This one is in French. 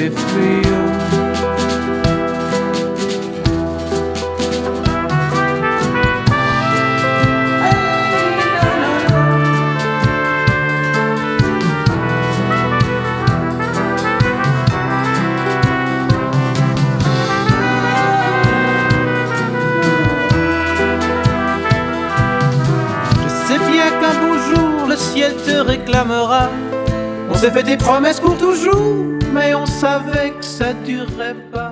be frío. Je sais bien qu'un beau jour le ciel te réclamera. On s'est fait des promesses pour toujours, mais on savait que ça durerait pas.